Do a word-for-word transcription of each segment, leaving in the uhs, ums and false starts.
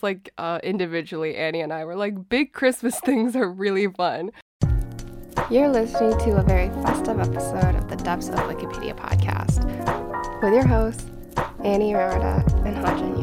like uh, individually, Annie and I were like, big Christmas things are really fun. You're listening to a very festive episode of the Depths of Wikipedia podcast with your hosts, Annie Rawarda and Hajin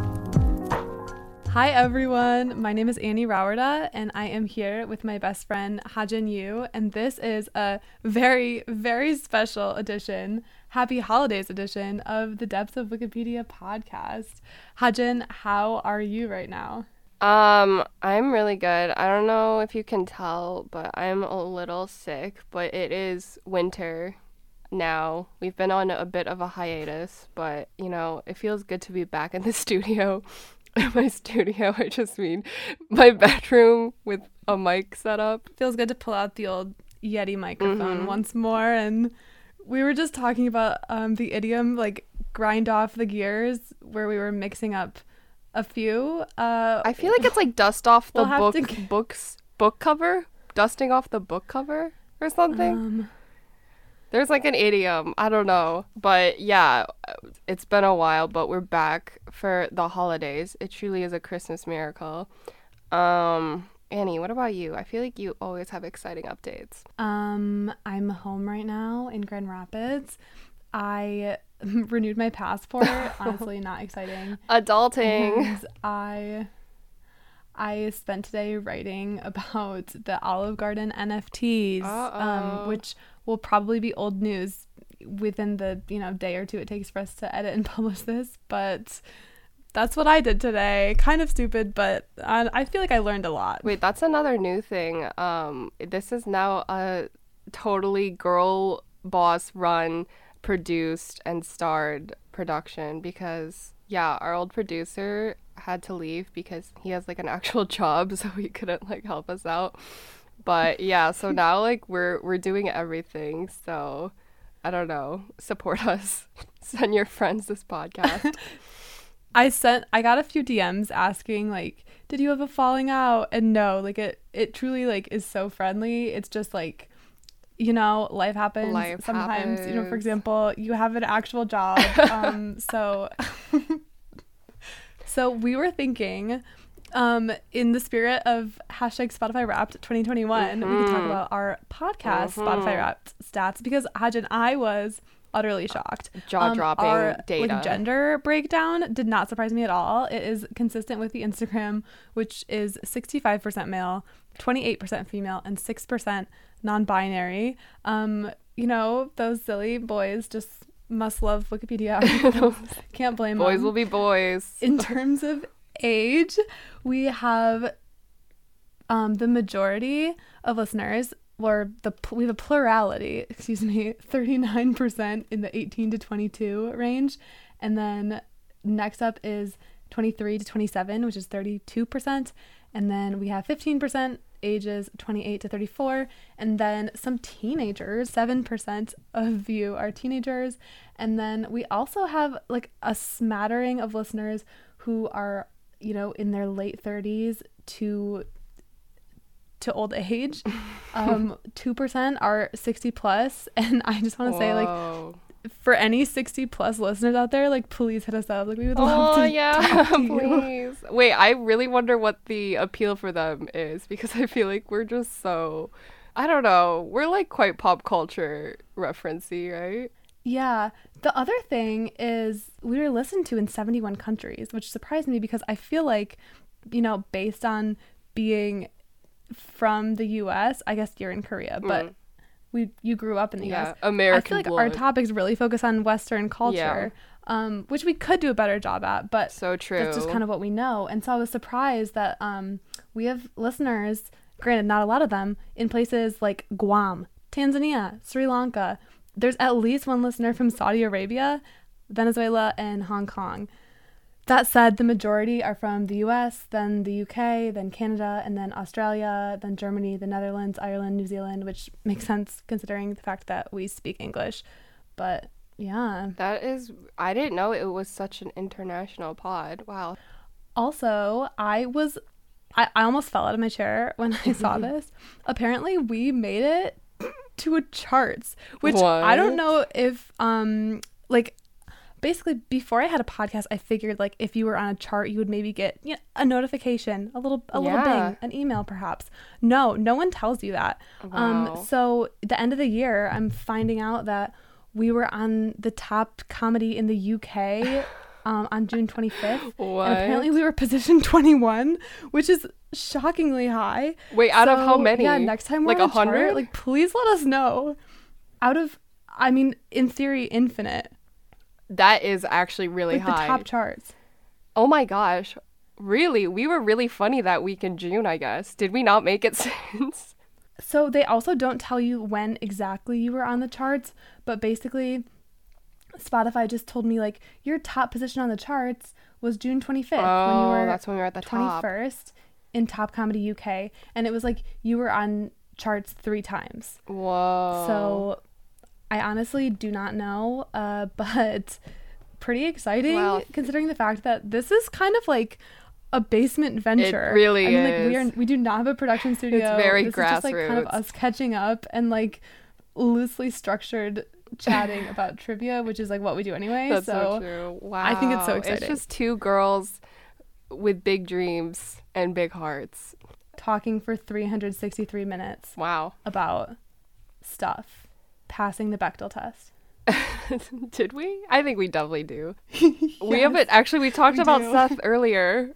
Yu. Hi everyone, my name is Annie Rawarda and I am here with my best friend Hajin Yu, and this is a very, very special edition, Happy Holidays edition of the Depths of Wikipedia podcast. Hajin, how are you right now? Um, I'm really good. I don't know if you can tell, but I'm a little sick, but it is winter now. We've been on a bit of a hiatus, but you know, it feels good to be back in the studio. In my studio, I just mean my bedroom with a mic set up. Feels good to pull out the old Yeti microphone Mm-hmm. once more. And we were just talking about um, the idiom, like grind off the gears, where we were mixing up a few. Uh, I feel like it's like dust off the we'll have book to g- books book cover, dusting off the book cover or something. um, There's like an idiom, I don't know, but yeah, it's been a while, but we're back for the holidays. It truly is a Christmas miracle. Um, Annie, what about you? I feel like you always have exciting updates. Um, I'm home right now in Grand Rapids. I renewed my passport. Honestly, not exciting. Adulting. And I I spent today writing about the Olive Garden N F Ts, Uh-oh. um, which will probably be old news within the you know day or two it takes for us to edit and publish this. But that's what I did today. Kind of stupid, but I, I feel like I learned a lot. Wait, that's another new thing. Um, this is now a totally girl boss run, produced and starred production because yeah, our old producer had to leave because he has like an actual job, so he couldn't like help us out. But yeah, so now like we're we're doing everything. So I don't know, support us. Send your friends this podcast. I sent I got a few D Ms asking like, did you have a falling out? And no, like it it truly like is so friendly. It's just like, you know, life happens. Life sometimes, you know, for happens. example, you have an actual job. um so so we were thinking, um, in the spirit of hashtag Spotify Wrapped twenty twenty-one, we could talk about our podcast Mhm. Spotify Wrapped stats, because Hajin, I was utterly shocked. Jaw-dropping um, our, data. Like, gender breakdown did not surprise me at all. It is consistent with the Instagram, which is sixty-five percent male, twenty-eight percent female, and six percent non-binary. Um, you know, those silly boys just must love Wikipedia. Can't blame them. Boys will be boys. In terms of age, we have um, the majority of listeners, or the we have a plurality, excuse me, thirty-nine percent in the eighteen to twenty-two range. And then next up is twenty-three to twenty-seven, which is thirty-two percent. And then we have fifteen percent ages twenty-eight to thirty-four, and then some teenagers. Seven percent of you are teenagers. And then we also have like a smattering of listeners who are, you know, in their late thirties to to old age. um two percent are sixty plus, and I just want to say, like, Whoa. for any sixty plus listeners out there, like, please hit us up. Like, we would love Oh to yeah, talk to you. please. Wait, I really wonder what the appeal for them is, because I feel like we're just so, I don't know, we're like quite pop culture referencey, right? Yeah. The other thing is we were listened to in seventy-one countries, which surprised me because I feel like, you know, based on being from the U S, I guess you're in Korea, but Mm. we you grew up in the Yeah, U S. American I feel like blood. our topics really focus on Western culture, um, which we could do a better job at, but So true. that's just kind of what we know. And so I was surprised that um, we have listeners, granted not a lot of them, in places like Guam, Tanzania, Sri Lanka. There's at least one listener from Saudi Arabia, Venezuela, and Hong Kong. That said, the majority are from the U S, then the U K, then Canada, and then Australia, then Germany, the Netherlands, Ireland, New Zealand, which makes sense considering the fact that we speak English. But yeah. That is, I didn't know it was such an international pod. Wow. Also, I was, I, I almost fell out of my chair when I saw this. Apparently, we made it to a charts, which I don't What? know if, um, like, basically before I had a podcast, I figured like if you were on a chart, you would maybe get, you know, a notification, a little a little Yeah. bing, an email perhaps. No, no one tells you that. Wow. Um, so at the end of the year, I'm finding out that we were on the top comedy in the U K um, on June twenty-fifth. What? And apparently we were position twenty-one, which is shockingly high. Wait, out of how So, many? Yeah, next time we're Like on a a chart, hundred? like please let us know. Out of, I mean, in theory, infinite. That is actually really Like the high. top charts. Oh my gosh. Really? We were really funny that week in June, I guess. Did we not make it since? So they also don't tell you when exactly you were on the charts, but basically Spotify just told me like your top position on the charts was June twenty-fifth Oh, when you were that's when we were at the top. twenty-first in Top Comedy U K, and it was like you were on charts three times. Whoa. So I honestly do not know, uh, but pretty exciting Wow. considering the fact that this is kind of like a basement venture. really I mean, like we is. are we do not have a production studio. very this is just like kind of grassroots. us catching up and like loosely structured chatting about trivia, which is like what we do anyway. That's so, so true. Wow. I think it's so It's exciting. just two girls with big dreams and big hearts. talking for three hundred sixty-three minutes Wow. about stuff, passing the Bechdel test. Did we? I think we definitely do. Yes, We haven't actually we talked we about do. Seth earlier.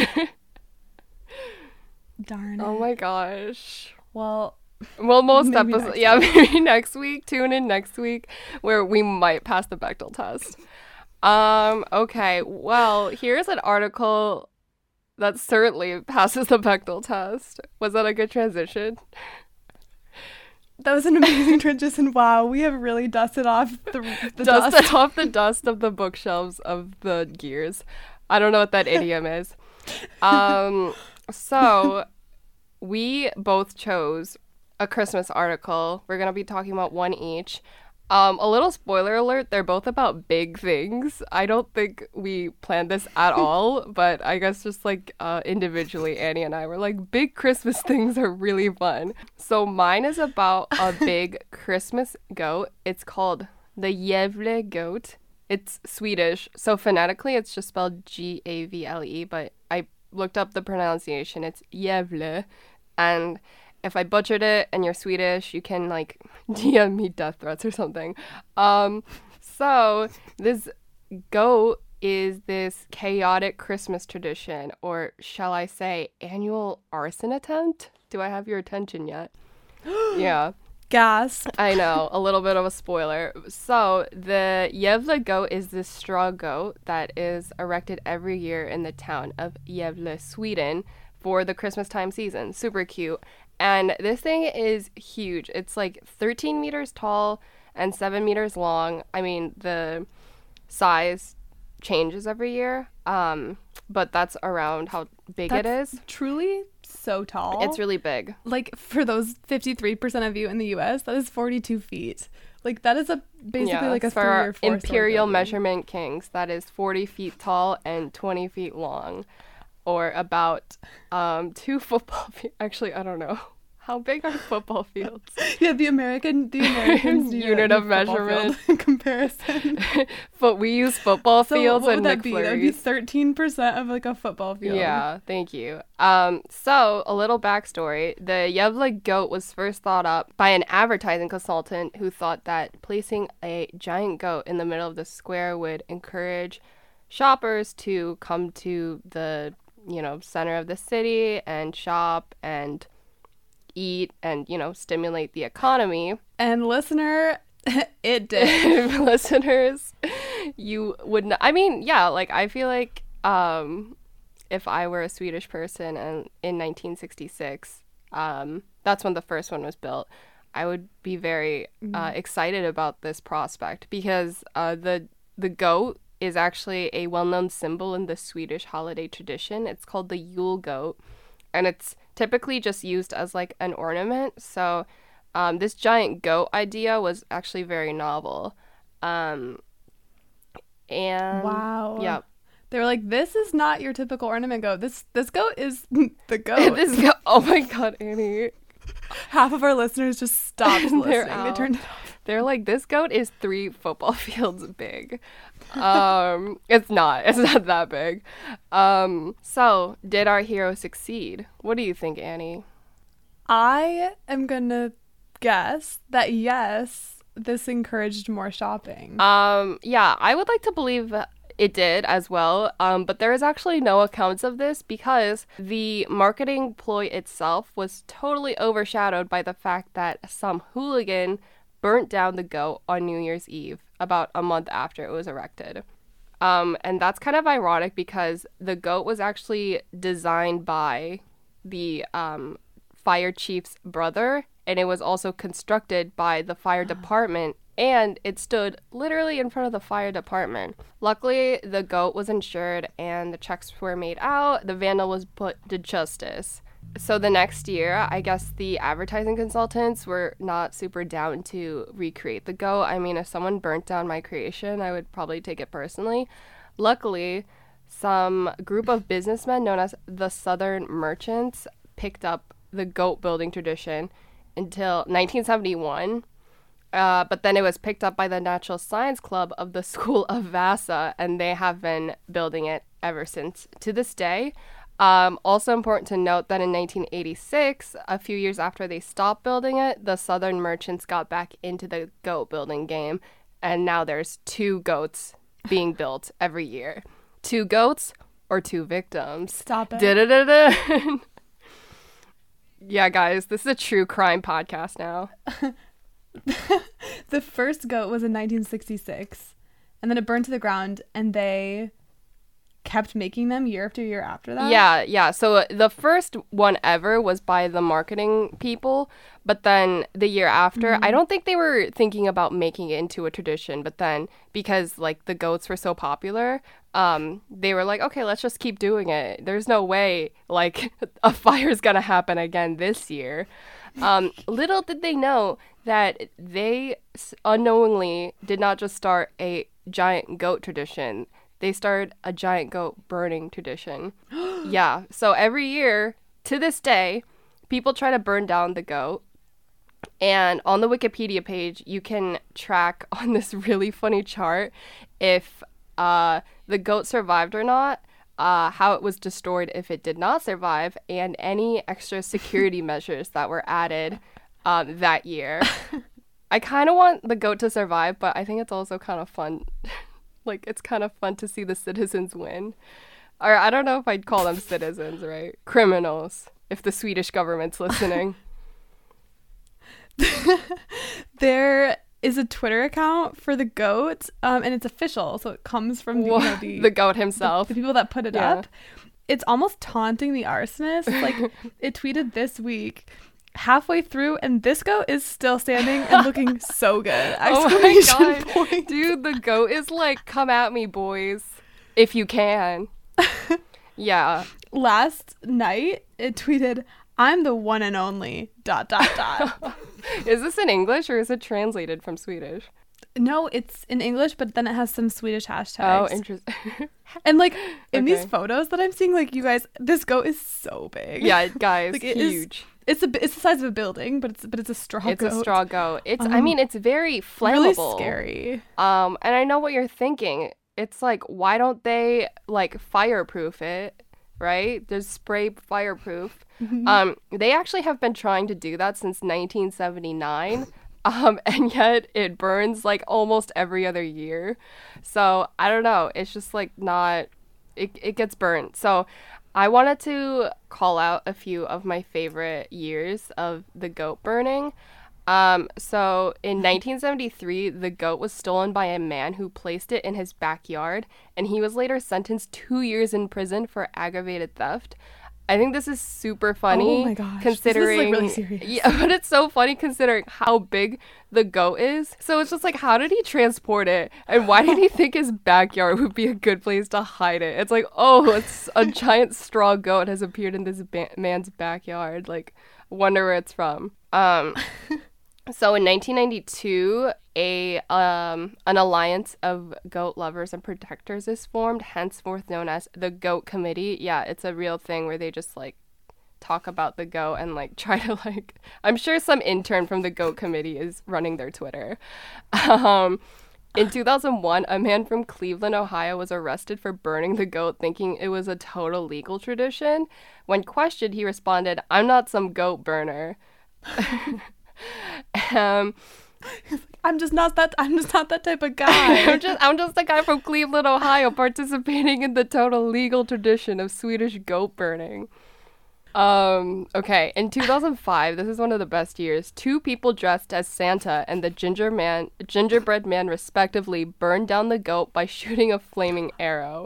Darn it. Oh my gosh. Well, Well, most Maybe episodes, next yeah, maybe next week. Tune in next week where we might pass the Bechdel test. Um. Okay. Well, here's an article that certainly passes the Bechdel test. Was that a good transition? that was an amazing transition. Wow, we have really dusted off the, the Dusted dust. off the dust of the bookshelves of the gears. I don't know what that idiom is. Um. So we both chose a Christmas article. We're gonna be talking about one each. Um, a little spoiler alert, they're both about big things. I don't think we planned this at all, but I guess just like uh, individually, Annie and I were like, big Christmas things are really fun. So mine is about a big Christmas goat. It's called the Gävle goat. It's Swedish, so phonetically it's just spelled G A V L E, but I looked up the pronunciation. It's Gävle, and if I butchered it and you're Swedish, you can like D M me death threats or something. Um, so this goat is this chaotic Christmas tradition, or shall I say annual arson attempt? Do I have your attention yet? Yeah, Gas. I know, a little bit of a spoiler. So the Gävle goat is this straw goat that is erected every year in the town of Gävle, Sweden for the Christmas time season. Super cute. And this thing is huge. It's like thirteen meters tall and seven meters long. I mean, the size changes every year, um, but that's around how big it That's is. truly so tall. It's really big. like for those fifty-three percent of you in the U S, that is forty-two feet. Like that is a basically like a for three our or four imperial measurement kings, that is forty feet tall and twenty feet long, or about um, two football fields. Actually, I don't know. How big are football fields? Yeah, the American, the Americans Unit unit of of measurement. comparison. But we use football So fields what and would that be? That would be McFlurries. thirteen percent of like a football field. Yeah, thank you. Um, so a little backstory: the Gävle goat was first thought up by an advertising consultant who thought that placing a giant goat in the middle of the square would encourage shoppers to come to the, you know, center of the city and shop and eat and, you know, stimulate the economy. And listener, it did. Listeners, you would not, I mean, yeah, like I feel like um if I were a Swedish person and in nineteen sixty-six, um that's when the first one was built, I would be very uh, excited about this prospect because uh the the goat is actually a well-known symbol in the Swedish holiday tradition. It's called the Yule goat, and it's typically just used as like an ornament. So um, this giant goat idea was actually very novel. Um, and Wow. yeah, They were like, this is not your typical ornament goat. This this goat is the goat. this go- oh my god, Annie, Half of our listeners just stopped They're listening. They out. turned it off. They're like, this goat is three football fields big. Um, it's not. It's not that big. Um, so, did our hero succeed? What do you think, Annie? I am gonna guess that yes, this encouraged more shopping. Um, yeah, I would like to believe it did as well, um, but there is actually no accounts of this because the marketing ploy itself was totally overshadowed by the fact that some hooligan burnt down the goat on New Year's Eve about a month after it was erected. Um, and that's kind of ironic because the goat was actually designed by the um, fire chief's brother, and it was also constructed by the fire department, and it stood literally in front of the fire department. Luckily, the goat was insured and the checks were made out. The vandal was put to justice. So the next year, I guess the advertising consultants were not super down to recreate the goat. I mean, if someone burnt down my creation, I would probably take it personally. Luckily, some group of businessmen known as the Southern Merchants picked up the goat building tradition until nineteen seventy-one. Uh, but then it was picked up by the Natural Science Club of the School of Vassar, and they have been building it ever since to this day. Um, also important to note that in nineteen eighty-six, a few years after they stopped building it, the Southern Merchants got back into the goat building game, and now there's two goats being built every year. Two goats or two victims. Stop it. Da-da-da-da. Yeah, guys, this is a true crime podcast now. The first goat was in nineteen sixty-six, and then it burned to the ground, and they kept making them year after year after that. Yeah, yeah. So the first one ever was by the marketing people, but then the year after, mm-hmm. I don't think they were thinking about making it into a tradition, but then because like the goats were so popular, um, they were like, okay, let's just keep doing it. There's no way like a fire's gonna happen again this year. Um, little did they know that they unknowingly did not just start a giant goat tradition. They started a giant goat burning tradition. Yeah. So every year, to this day, people try to burn down the goat. And on the Wikipedia page, you can track on this really funny chart if uh, the goat survived or not, uh, how it was destroyed if it did not survive, and any extra security measures that were added um, that year. I kind of want the goat to survive, but I think it's also kind of fun. Like, it's kind of fun to see the citizens win. Or I don't know if I'd call them citizens, right? Criminals, if the Swedish government's listening. There is a Twitter account for the goat, um, and it's official, so it comes from the, you know, the, the goat himself. The, the people that put it yeah. up. It's almost taunting the arsonist. Like, it tweeted this week, halfway through, and this goat is still standing and looking so good. Oh my god. Point. Dude, the goat is like, come at me, boys, if you can. Yeah. Last night, it tweeted, I'm the one and only, dot, dot, dot. Is this in English or is it translated from Swedish? No, it's in English, but then it has some Swedish hashtags. Oh, interesting. And like in okay. these photos that I'm seeing, like, you guys, this goat is so big. Yeah, guys, like, it huge. Is, it's a it's the size of a building, but it's but it's a straw it's goat. It's a straw goat. It's um, I mean, it's very flammable. Really scary. Um, and I know what you're thinking. It's like, why don't they like fireproof it? Right? There's spray fireproof. Mm-hmm. Um, they actually have been trying to do that since nineteen seventy-nine. Um, and yet it burns like almost every other year. So I don't know. It's just like not, it, it gets burnt. So I wanted to call out a few of my favorite years of the goat burning. Um, so in nineteen seventy-three, the goat was stolen by a man who placed it in his backyard, and he was later sentenced two years in prison for aggravated theft. I think this is super funny. Oh my gosh. Considering, this is like really serious. Yeah, but it's so funny considering how big the goat is. So it's just like, how did he transport it? And why did he think his backyard would be a good place to hide it? It's like, oh, it's a giant straw goat has appeared in this ba- man's backyard. Like, wonder where it's from. Um... So in nineteen ninety-two, a um an alliance of goat lovers and protectors is formed, henceforth known as the Goat Committee. Yeah, it's a real thing where they just like talk about the goat and like try to like I'm sure some intern from the goat committee is running their Twitter. Um in two thousand one, a man from Cleveland, Ohio was arrested for burning the goat thinking it was a total legal tradition. When questioned, he responded, "I'm not some goat burner." um I'm just not that I'm just not that type of guy. I'm just I'm just a guy from Cleveland, Ohio, participating in the total legal tradition of Swedish goat burning. Um, okay, in two thousand five, this is one of the best years. Two people dressed as Santa and the ginger man, gingerbread man, respectively, burned down the goat by shooting a flaming arrow.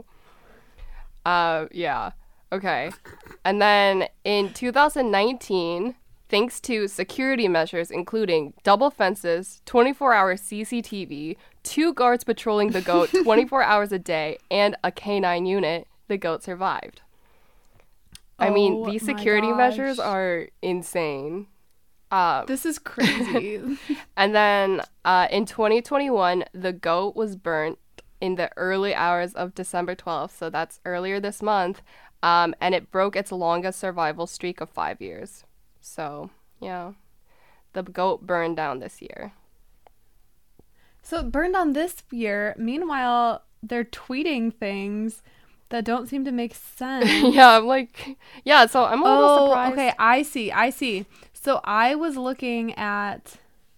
Uh, yeah. Okay. And then in two thousand nineteen, thanks to security measures including double fences, twenty-four hour C C T V, two guards patrolling the goat twenty-four hours a day, and a canine unit, the goat survived. I mean, Oh these my security gosh. measures are insane. Uh, This is crazy. and then uh, in twenty twenty-one, the goat was burnt in the early hours of December twelfth, so that's earlier this month, um, and it broke its longest survival streak of five years. So, yeah, the goat burned down this year. So it burned on this year. Meanwhile, they're tweeting things that don't seem to make sense. Yeah, I'm like, yeah, so I'm a little Oh, surprised. okay. I see. I see. So I was looking at,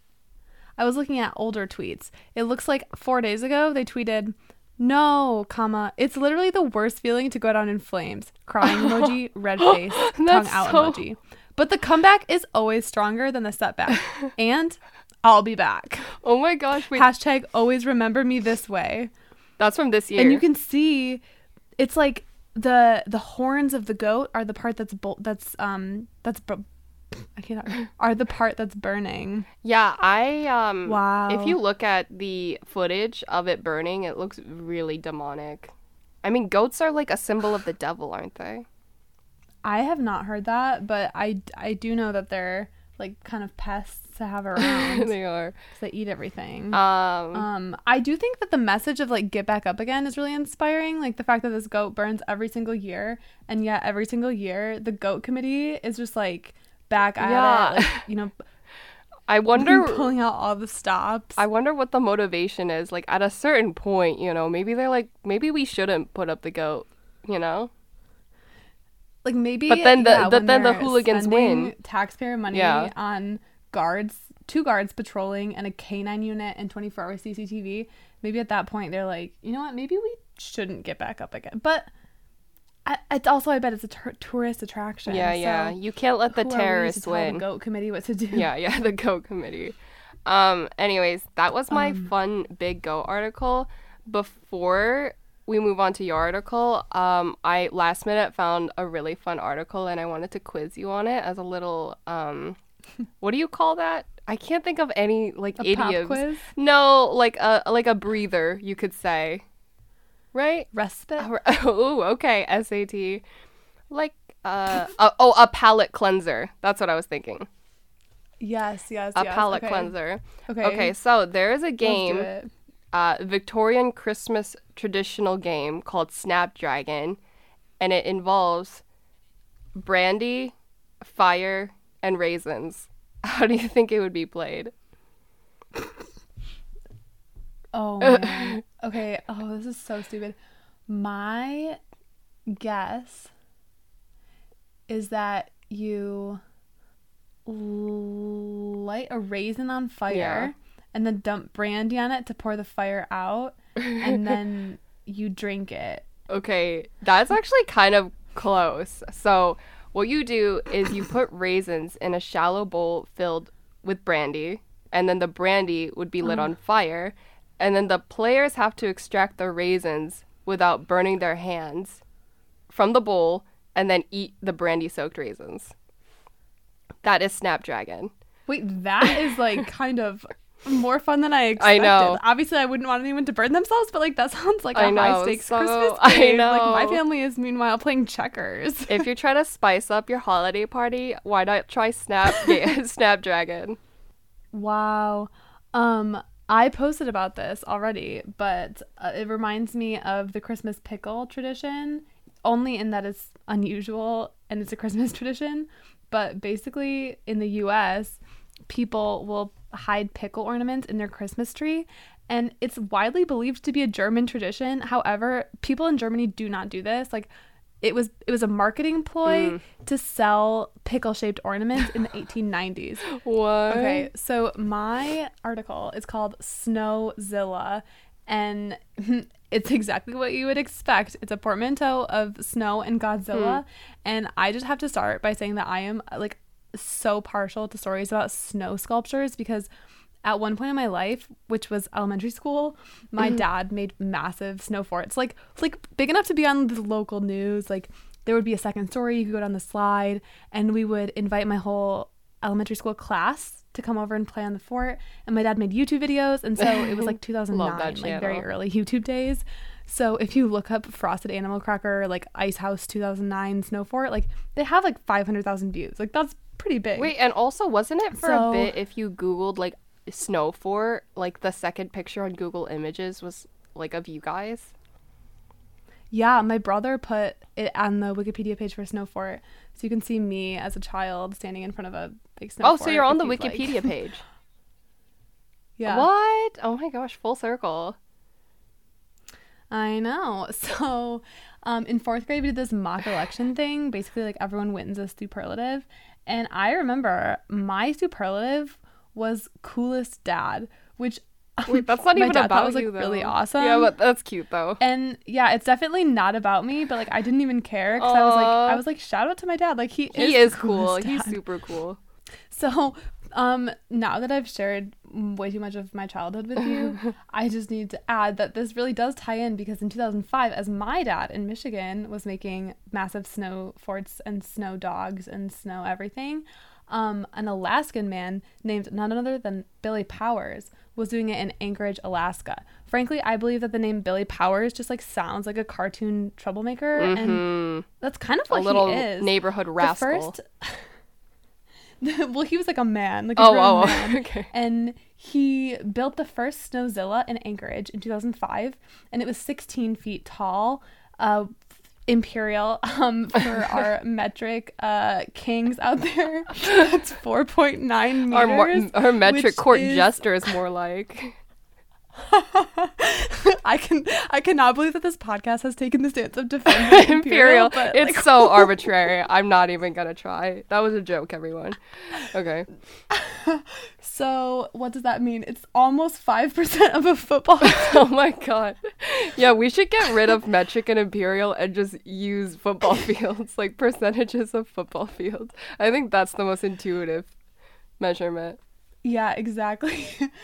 I was looking at older tweets. It looks like four days ago they tweeted, "No, comma. It's literally the worst feeling to go down in flames. Crying emoji, red face, tongue That's out so- emoji. But the comeback is always stronger than the setback. And I'll be back. Oh my gosh, wait, Hashtag always remember me this way." that's from this year. And you can see, it's like the the horns of the goat are the part that's bol- that's um that's bu- I can't are the part that's burning. Yeah, I um Wow. if you look at the footage of it burning, it looks really demonic. I mean, goats are like a symbol of the devil, aren't they? I have not heard that, but I I do know that they're like kind of pests to have around. They are. 'Cause they eat everything. Um Um, I do think that the message of like get back up again is really inspiring. Like the fact that this goat burns every single year, and yet every single year the goat committee is just like back at Yeah. it, like, you know, I wonder pulling out all the stops. I wonder what the motivation is. Like at a certain point, you know, maybe they're like maybe we shouldn't put up the goat, you know? like maybe, But then the- yeah, but when then the they're hooligans spending win. taxpayer money Yeah. on guards, two guards patrolling, and a canine unit and twenty-four hour C C T V. Maybe at that point they're like, you know what? Maybe we shouldn't get back up again. But I, it's also, I bet it's a tur- tourist attraction. Yeah, so yeah. You can't let the who are we to terrorists tell win. The goat committee what to do. Yeah, yeah, the goat committee. Um, anyways, that was my Um. fun big goat article. Before we move on to your article, um, I last minute found a really fun article and I wanted to quiz you on it as a little um, what do you call that? I can't think of any like A pop idioms. quiz? No, like a like a breather, you could say. Right? Respite. Oh, okay. S A T. Like uh, a, oh, a palate cleanser. That's what I was thinking. Yes, yes, A yes. palate okay. cleanser. Okay. Okay, so there is a Let's do game, it. uh, Victorian Christmas traditional game called Snapdragon, and it involves brandy, fire, and raisins. How do you think it would be played? Oh man. Okay. Oh, this is so stupid. My guess is that you l- light a raisin on fire Yeah. and then dump brandy on it to pour the fire out, and then you drink it. Okay, that's actually kind of close. So what you do is you put raisins in a shallow bowl filled with brandy, and then the brandy would be lit on fire, and then the players have to extract the raisins without burning their hands from the bowl and then eat the brandy-soaked raisins. That is Snapdragon. Wait, that is like kind of more fun than I expected. know. Obviously, I wouldn't want anyone to burn themselves, but like that sounds like a I know, high stakes so- Christmas I game. Like know. my family is meanwhile playing checkers. If you're trying to spice up your holiday party, why not try Snap Snapdragon? Wow. Um, I posted about this already, but uh, it reminds me of the Christmas pickle tradition, only in that it's unusual and it's a Christmas tradition. But basically, in the U S, people will hide pickle ornaments in their Christmas tree, and it's widely believed to be a German tradition. However, people in Germany do not do this. Like, it was it was a marketing ploy mm. to sell pickle-shaped ornaments in the eighteen nineties. What? Okay, so my article is called Snowzilla, and it's exactly what you would expect. It's a portmanteau of snow and Godzilla, mm. and I just have to start by saying that I am, like, so partial to stories about snow sculptures, because at one point in my life, which was elementary school, my mm. dad made massive snow forts, like like big enough to be on the local news. Like, there would be a second story, you could go down the slide, and we would invite my whole elementary school class to come over and play on the fort. And my dad made YouTube videos, and so it was like two thousand nine, like very early YouTube days. So if you look up Frosted Animal Cracker, like Ice House two thousand nine Snow Fort, like they have like five hundred thousand views. Like, that's pretty big. Wait, and also, wasn't it for so, a bit, if you Googled like Snow Fort, like the second picture on Google Images was like of you guys? Yeah, my brother put it on the Wikipedia page for Snow Fort, so you can see me as a child standing in front of a big snow oh, fort. Oh, so you're on the Wikipedia like. page. Yeah. What? Oh my gosh, full circle. I know. So um, in fourth grade, we did this mock election thing. Basically, like, everyone wins a superlative. And I remember my superlative was coolest dad, which wait, that's not even about was, like, you, though. Really awesome. Yeah, but that's cute though. And yeah, it's definitely not about me, but like, I didn't even care, because I was like, I was like, shout out to my dad. Like, he, he is, is cool. Dad. He's super cool. So um, now that I've shared way too much of my childhood with you, I just need to add that this really does tie in, because in two thousand five, as my dad in Michigan was making massive snow forts and snow dogs and snow everything, um, an Alaskan man named none other than Billy Powers was doing it in Anchorage, Alaska. Frankly, I believe that the name Billy Powers just like sounds like a cartoon troublemaker, mm-hmm. and that's kind of what a little he is. Neighborhood rascal. The first well, he was like a man, like a oh, grown oh, man. Okay. And he built the first Snowzilla in Anchorage in two thousand five, and it was sixteen feet tall, uh, imperial, um, for our metric uh, kings out there. That's four point nine meters. Our, mar- our metric court is... jester is more like... I can I cannot believe that this podcast has taken the stance of defending imperial. imperial. But, it's like, so arbitrary. I'm not even gonna try. That was a joke, everyone. Okay. So what does that mean? It's almost five percent of a football. Oh my god. Yeah, we should get rid of metric and imperial and just use football fields, like percentages of football fields. I think that's the most intuitive measurement. Yeah, exactly.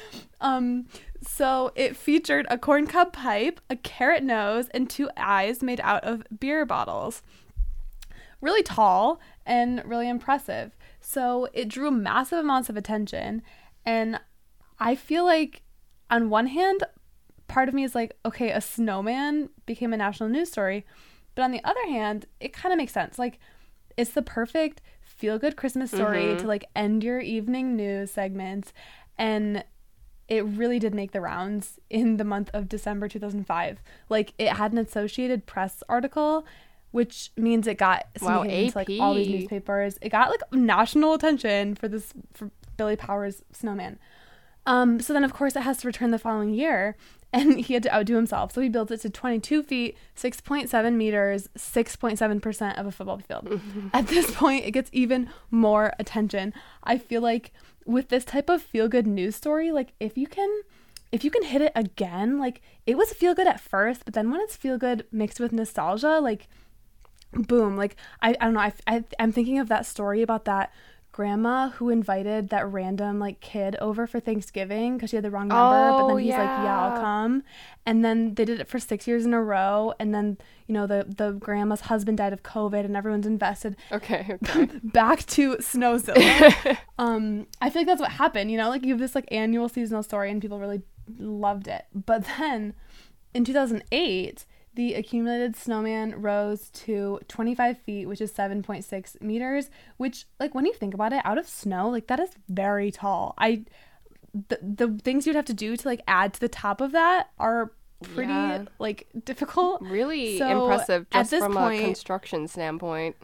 um, so it featured a corncob pipe, a carrot nose, and two eyes made out of beer bottles. Really tall and really impressive. So it drew massive amounts of attention. And I feel like, on one hand, part of me is like, okay, a snowman became a national news story. But on the other hand, it kind of makes sense. Like, it's the perfect feel-good Christmas story mm-hmm. to like end your evening news segments, and it really did make the rounds in the month of December two thousand five. Like, it had an Associated Press article, which means it got wow, into like all these newspapers. It got like national attention for this for Billy Powers snowman. Um, so then of course it has to return the following year, and he had to outdo himself. So he built it to twenty-two feet, six point seven meters, six point seven percent of a football field. Mm-hmm. At this point, it gets even more attention. I feel like with this type of feel-good news story, like if you can, if you can hit it again, like it was feel-good at first, but then when it's feel-good mixed with nostalgia, like boom. Like I, I don't know. I, I, I'm thinking of that story about that grandma who invited that random like kid over for Thanksgiving because she had the wrong number, oh, but then he's yeah. like, yeah, I'll come. And then they did it for six years in a row, and then, you know, the the grandma's husband died of COVID and everyone's invested. Okay, okay. Back to Snowzilla. um I feel like that's what happened, you know, like you have this like annual seasonal story and people really loved it. But then in two thousand eight, the accumulated snowman rose to twenty-five feet, which is seven point six meters, which, like, when you think about it, out of snow, like, that is very tall. I, the, the things you'd have to do to, like, add to the top of that are pretty, yeah. like, difficult. Really so impressive just at this from point, a construction standpoint.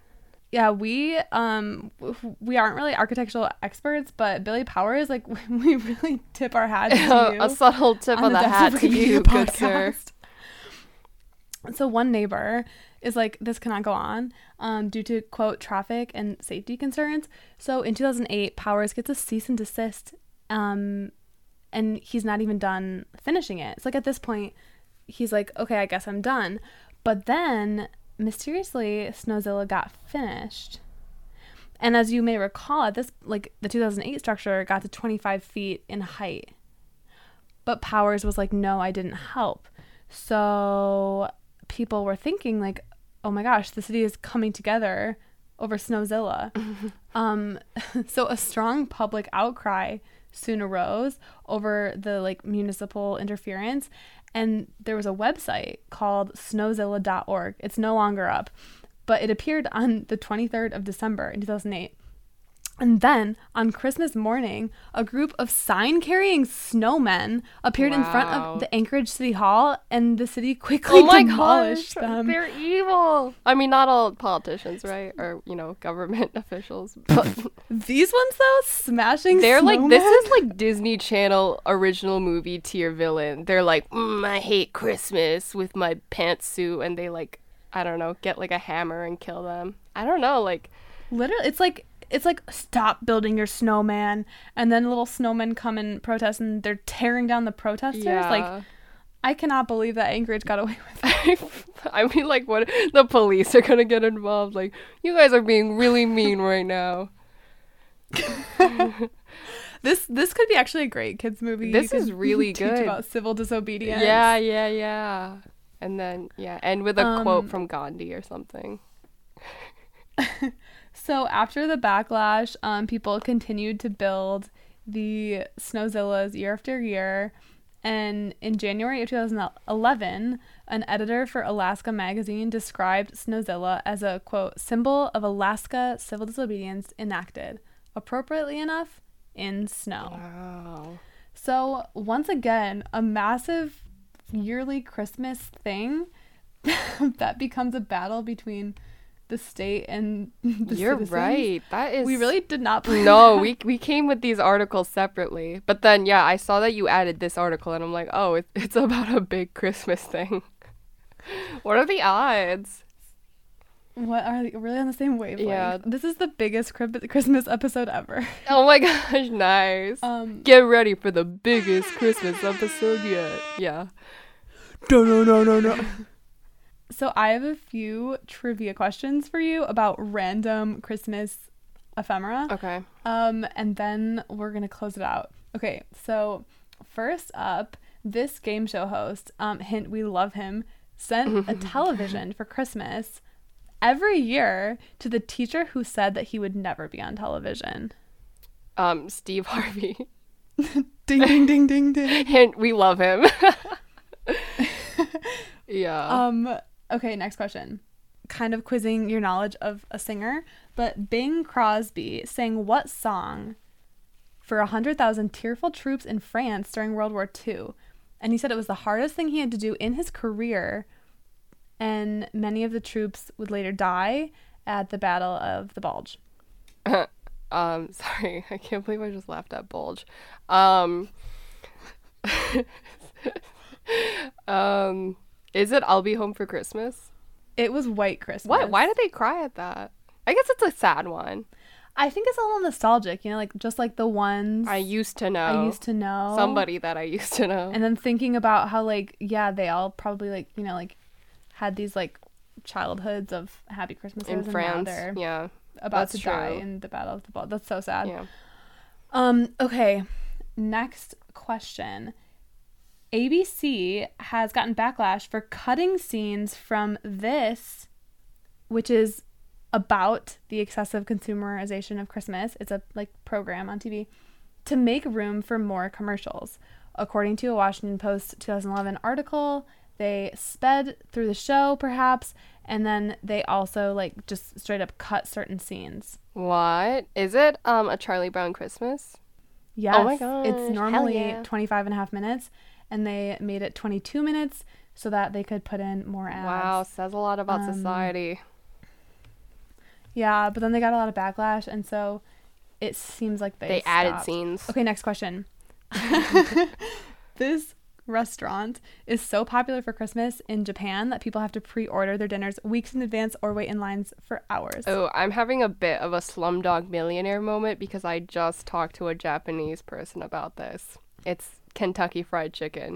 Yeah, we um w- we aren't really architectural experts, but Billy Powers, like we really tip our hat to you. A subtle tip on of the, the hat Depths to of Wikipedia you, good sir. So one neighbor is like, this cannot go on um, due to, quote, traffic and safety concerns. So in two thousand eight, Powers gets a cease and desist, um, and he's not even done finishing it. It's like at this point, he's like, okay, I guess I'm done. But then, mysteriously, Snowzilla got finished. And as you may recall, at this, like, the two thousand eight structure got to twenty-five feet in height. But Powers was like, no, I didn't help. So people were thinking like, oh my gosh, the city is coming together over Snowzilla. um, so a strong public outcry soon arose over the like municipal interference. And there was a website called snowzilla dot org. It's no longer up, but it appeared on the twenty-third of December in two thousand eight. And then on Christmas morning, a group of sign-carrying snowmen appeared wow. in front of the Anchorage City Hall, and the city quickly oh my demolished gosh, them. They're evil. I mean, not all politicians, right? Or, you know, government officials. But these ones, though, smashing They're snowmen. like, this is like Disney Channel original movie tier villain. They're like, mm, I hate Christmas with my pantsuit, and they like, I don't know, get like a hammer and kill them. I don't know, like. Literally, it's like, it's like, stop building your snowman, and then little snowmen come and protest, and they're tearing down the protesters. Yeah. Like, I cannot believe that Anchorage got away with it. I mean, like, what? The police are gonna get involved. Like, you guys are being really mean right now. this this could be actually a great kids movie. This is really teach good about civil disobedience. Yeah, yeah, yeah. And then yeah, and with a um, quote from Gandhi or something. So after the backlash, um, people continued to build the Snowzillas year after year. And in January of two thousand eleven, an editor for Alaska Magazine described Snowzilla as a, quote, symbol of Alaska civil disobedience enacted, appropriately enough, in snow. Wow. So once again, a massive yearly Christmas thing that becomes a battle between the state and the You're citizens. right. That is. We really did not. Plan no, that. we we came with these articles separately, but then yeah, I saw that you added this article, and I'm like, oh, it, it's about a big Christmas thing. What are the odds? What are they really on the same wavelength? Yeah. This is the biggest cri- Christmas episode ever. Oh my gosh, nice. Um, Get ready for the biggest Christmas episode yet. Yeah. No, no, no, no, no. So I have a few trivia questions for you about random Christmas ephemera. Okay. Um, and then we're gonna close it out. Okay, so first up, this game show host, um, hint we love him, sent a television for Christmas every year to the teacher who said that he would never be on television. Um, Steve Harvey. Ding, ding, ding, ding, ding. Hint, we love him. Yeah. Um. Okay, next question. Kind of quizzing your knowledge of a singer, but Bing Crosby sang what song for one hundred thousand tearful troops in France during World War Two? And he said it was the hardest thing he had to do in his career, and many of the troops would later die at the Battle of the Bulge. um, sorry, I can't believe I just laughed at Bulge. Um, um, is it I'll Be Home for Christmas? It was White Christmas. What? Why did they cry at that? I guess it's a sad one. I think it's a little nostalgic, you know, like just like the ones I used to know. I used to know. Somebody that I used to know. And then thinking about how, like, yeah, they all probably, like, you know, like, had these, like, childhoods of happy Christmases. In and France, now they're yeah. about That's to true. die in the Battle of the Bulge. That's so sad. Yeah. Um, okay, next question. A B C has gotten backlash for cutting scenes from this, which is about the excessive consumerization of Christmas. It's a like program on T V to make room for more commercials. According to a Washington Post twenty eleven article, they sped through the show perhaps, and then they also like just straight up cut certain scenes. What? Is it um a Charlie Brown Christmas? Yes. Oh my gosh. It's normally Hell yeah. twenty-five and a half minutes, and they made it twenty-two minutes so that they could put in more ads. Wow, says a lot about Um, society. Yeah, but then they got a lot of backlash, and so it seems like they They added stopped. scenes. Okay, next question. This restaurant is so popular for Christmas in Japan that people have to pre-order their dinners weeks in advance or wait in lines for hours. Oh, I'm having a bit of a Slumdog Millionaire moment because I just talked to a Japanese person about this. It's Kentucky Fried Chicken.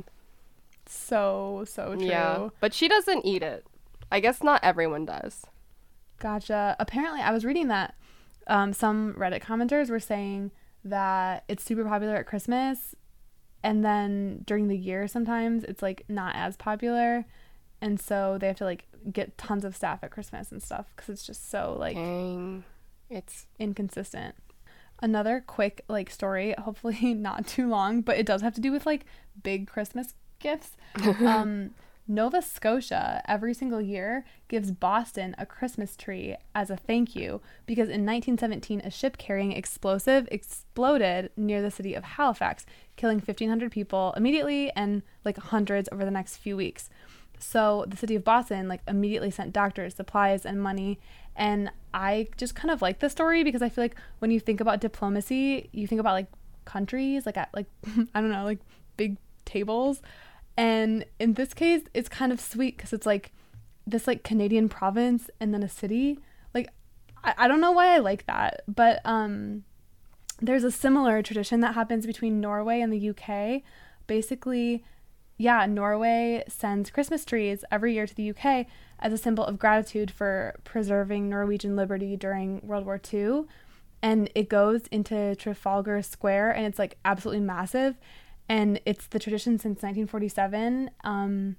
So, so true. Yeah, but she doesn't eat it. I guess not everyone does. Gotcha. Apparently, I was reading that um, some Reddit commenters were saying that it's super popular at Christmas, and then during the year sometimes it's like not as popular, and so they have to like get tons of staff at Christmas and stuff because it's just so like Dang. It's inconsistent. Another quick like story, hopefully not too long, but it does have to do with like big Christmas gifts. um Nova Scotia every single year gives Boston a Christmas tree as a thank you because in nineteen seventeen a ship carrying explosive exploded near the city of Halifax, killing fifteen hundred people immediately and like hundreds over the next few weeks. So the city of Boston like immediately sent doctors, supplies, and money. And I just kind of like the story because I feel like when you think about diplomacy, you think about like countries, like at like I don't know, like big tables. And in this case, it's kind of sweet because it's like this like Canadian province and then a city. Like, I, I don't know why I like that, but um, there's a similar tradition that happens between Norway and the U K. Basically, yeah, Norway sends Christmas trees every year to the U K as a symbol of gratitude for preserving Norwegian liberty during World War Two. And it goes into Trafalgar Square and it's like absolutely massive. And it's the tradition since nineteen forty-seven. Um,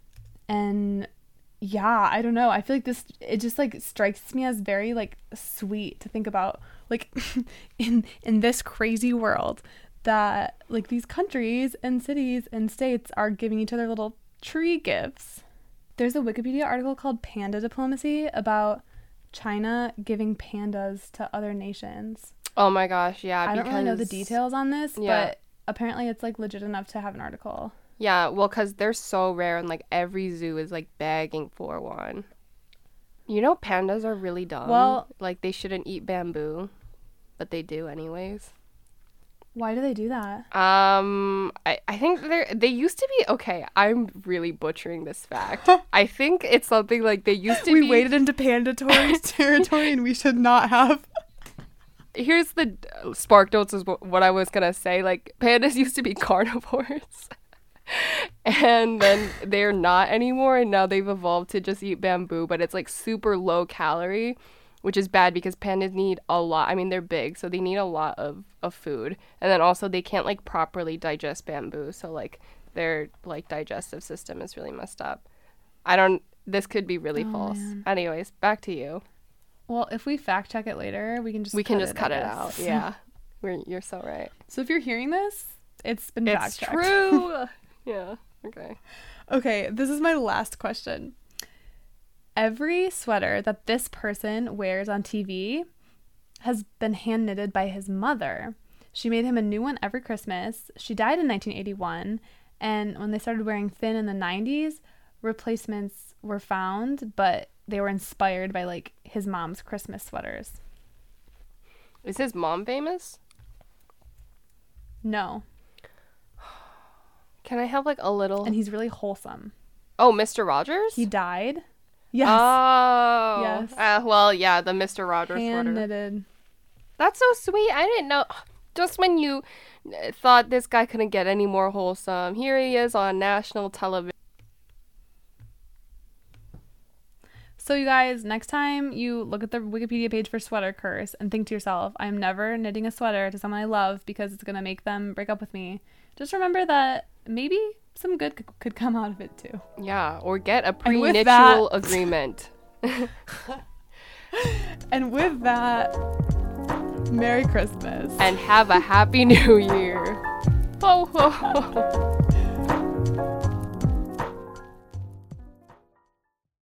and yeah, I don't know. I feel like this, it just like strikes me as very like sweet to think about, like in, in this crazy world that like these countries and cities and states are giving each other little tree gifts. There's a Wikipedia article called Panda Diplomacy about China giving pandas to other nations. Oh my gosh, yeah. I because, don't really know the details on this, yeah. but apparently it's like legit enough to have an article. Yeah, well, because they're so rare and like every zoo is like begging for one. You know, pandas are really dumb. Well, like they shouldn't eat bamboo, but they do anyways. Why do they do that? Um, I, I think they're, they used to be, okay, I'm really butchering this fact. I think it's something like they used to we be. waded into pandatory territory and we should not have. Here's the uh, spark notes is what, what I was gonna say. Like pandas used to be carnivores, and then they're not anymore, and now they've evolved to just eat bamboo. But it's like super low calorie, which is bad because pandas need a lot. I mean, they're big, so they need a lot of of food, and then also they can't like properly digest bamboo, so like their like digestive system is really messed up. I don't. This could be really Oh, false. man. Anyways, back to you. Well, if we fact check it later, we can just We cut can just it, cut I it guess. out. Yeah, We're, you're so right. So if you're hearing this, it's been It's fact checked. true. Yeah. Okay. Okay, this is my last question. Every sweater that this person wears on T V has been hand knitted by his mother. She made him a new one every Christmas. She died in nineteen eighty-one, and when they started wearing thin in the nineties, replacements were found, but they were inspired by like his mom's Christmas sweaters. Is his mom famous? No. Can I have like a little? And he's really wholesome. Oh, Mister Rogers? He died. Yes. Oh. Yes. Uh, well, yeah, the Mister Rogers Hand sweater. knitted. That's so sweet. I didn't know. Just when you uh, thought this guy couldn't get any more wholesome, here he is on national television. So you guys, next time you look at the Wikipedia page for sweater curse and think to yourself, I'm never knitting a sweater to someone I love because it's going to make them break up with me. Just remember that maybe some good c- could come out of it too. Yeah, or get a And with prenuptial that- agreement. And with that, Merry Christmas. And have a happy new year. Ho, ho, ho.